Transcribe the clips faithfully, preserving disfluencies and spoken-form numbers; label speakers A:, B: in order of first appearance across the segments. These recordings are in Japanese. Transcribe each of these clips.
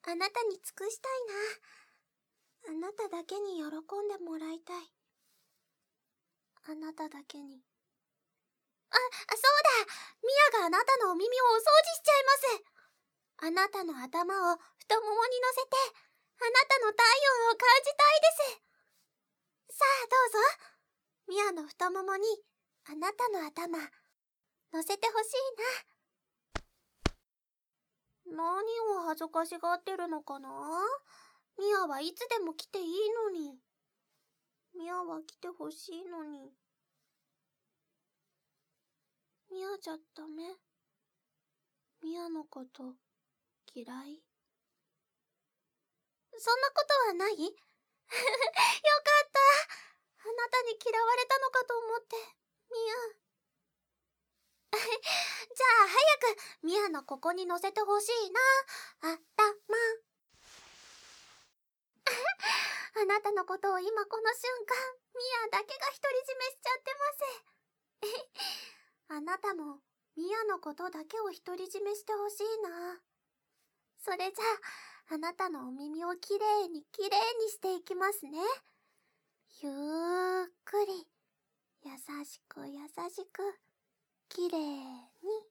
A: あなたに尽くしたいな。あなただけに喜んでもらいたい。あなただけに。あ、そうだ。ミアがあなたのお耳をお掃除しちゃいます。あなたの頭を太ももに乗せて、あなたの体温を感じたいです。さあ、どうぞ。ミアの太ももに、あなたの頭、乗せてほしいな。何を恥ずかしがってるのかな？ミアはいつでも来ていいのに。ミアは来てほしいのに。ミアじゃダメ？ミアのこと嫌い？そんなことはない？よかった。あなたに嫌われたのかと思って、ミア。じゃあ早くミアのここに乗せてほしいな。あたま。あなたのことを今この瞬間、ミアだけが独り占めしちゃってます。あなたもミアのことだけを独り占めしてほしいな。それじゃあ、あなたのお耳をきれいにきれいにしていきますね。ゆっくり、優しく優しく、きれいに。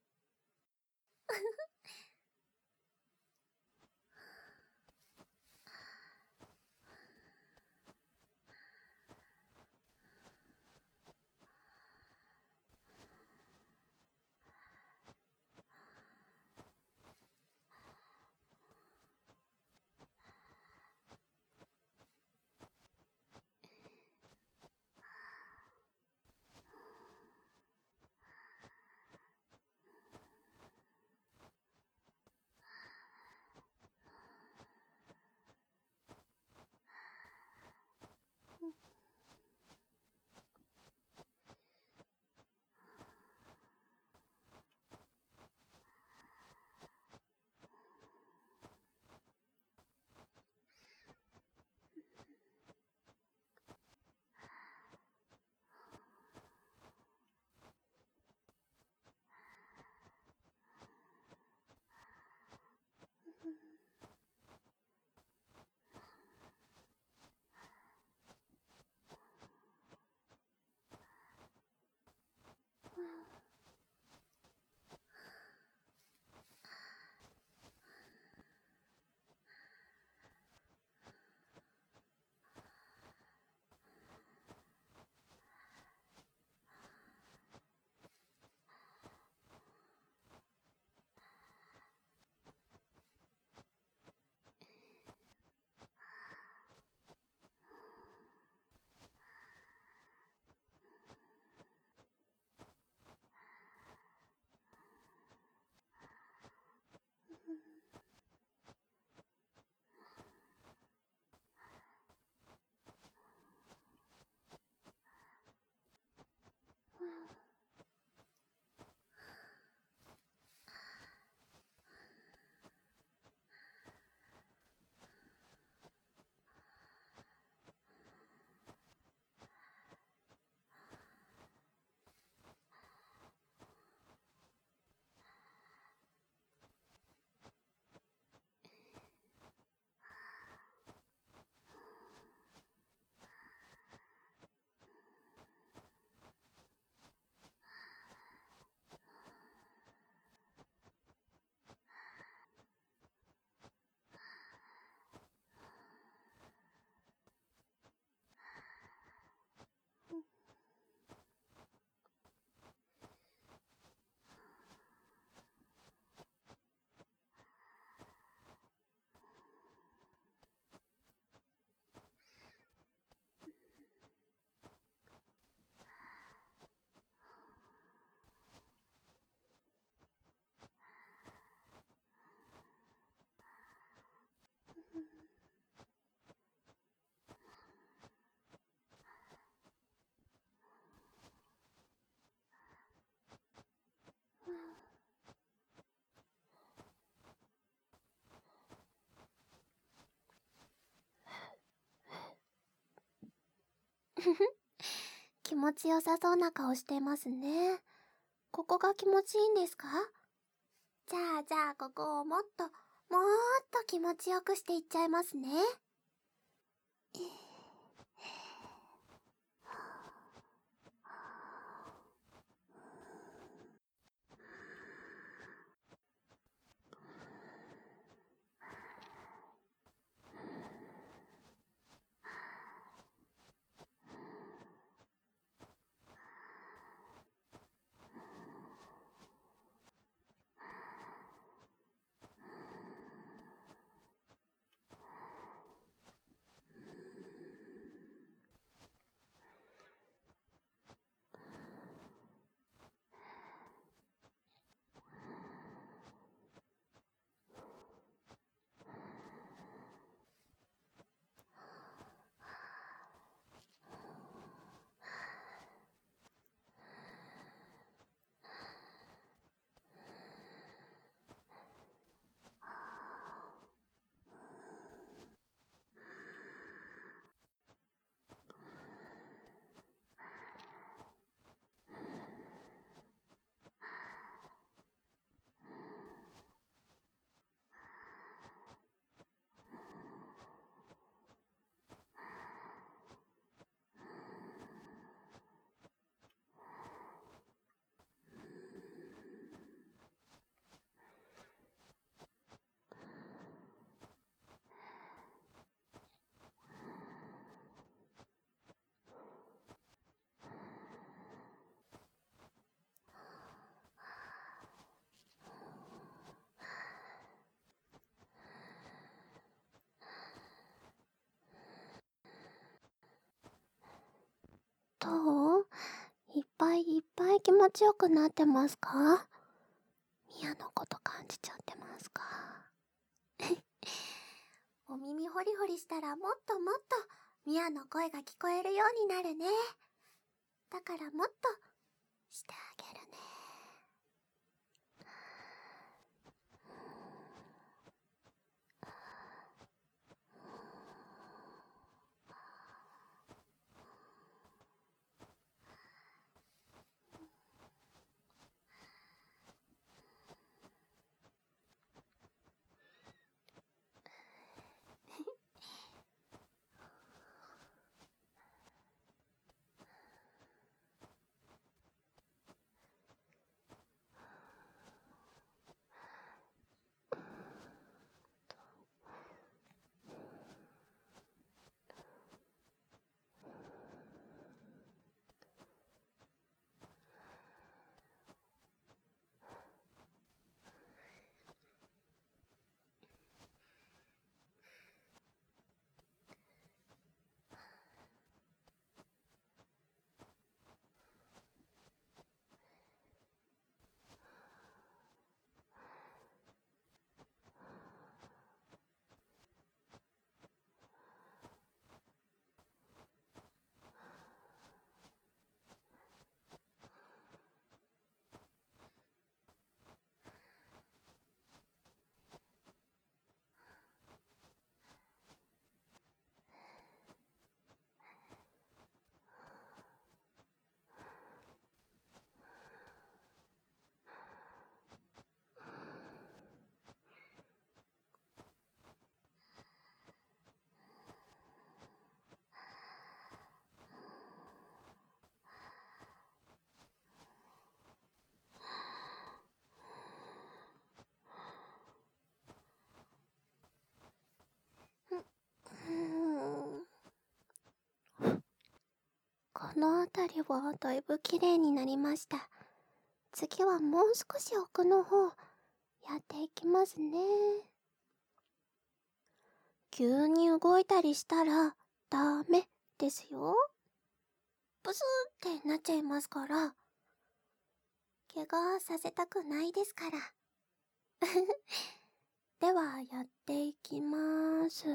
A: 気持ちよさそうな顔してますね。ここが気持ちいいんですか？じゃあじゃあここをもっともっと気持ちよくしていっちゃいますね。どう？いっぱいいっぱい気持ちよくなってますか？ミヤのこと感じちゃってますか？お耳ホリホリしたらもっともっとミヤの声が聞こえるようになるね。だからもっとしてあげるね。この辺りはだいぶ綺麗になりました。次はもう少し奥の方やっていきますね。急に動いたりしたらダメですよ。ブスーってなっちゃいますから。怪我させたくないですから。ではやっていきまーす。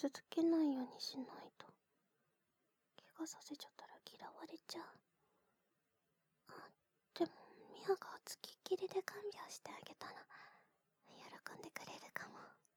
A: 傷つけないようにしないと。怪我させちゃったら嫌われちゃう。あ、でもミアがつきっきりで看病してあげたら喜んでくれるかも。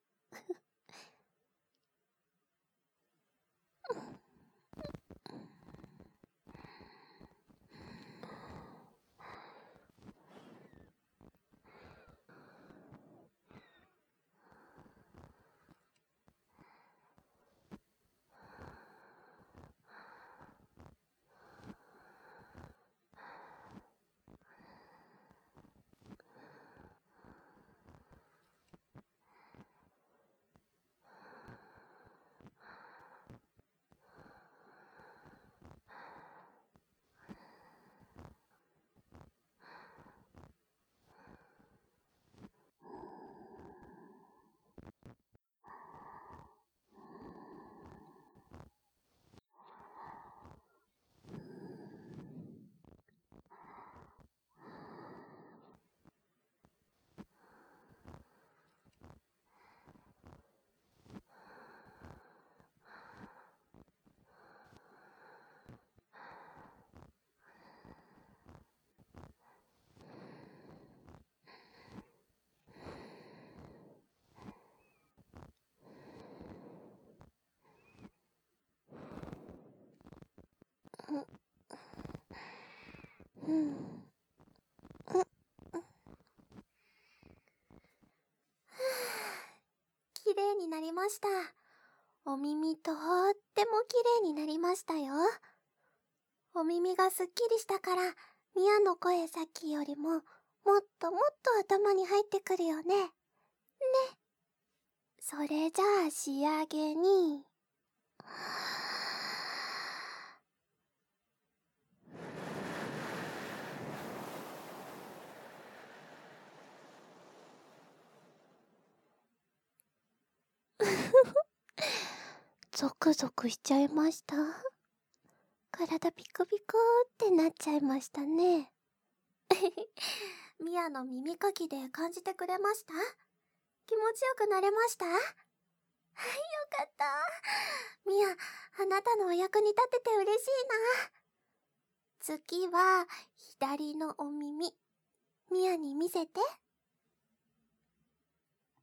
A: うん。綺麗になりました。お耳とっても綺麗になりましたよ。お耳がすっきりしたから、ミアの声さっきよりも、もっともっと頭に入ってくるよね。ね。それじゃあ仕上げに、ゾクゾクしちゃいました。体ピクピクってなっちゃいましたね。ミアの耳かきで感じてくれました？気持ちよくなれました？はい、よかった。ミア、あなたのお役に立てて嬉しいな。次は左のお耳、ミアに見せて。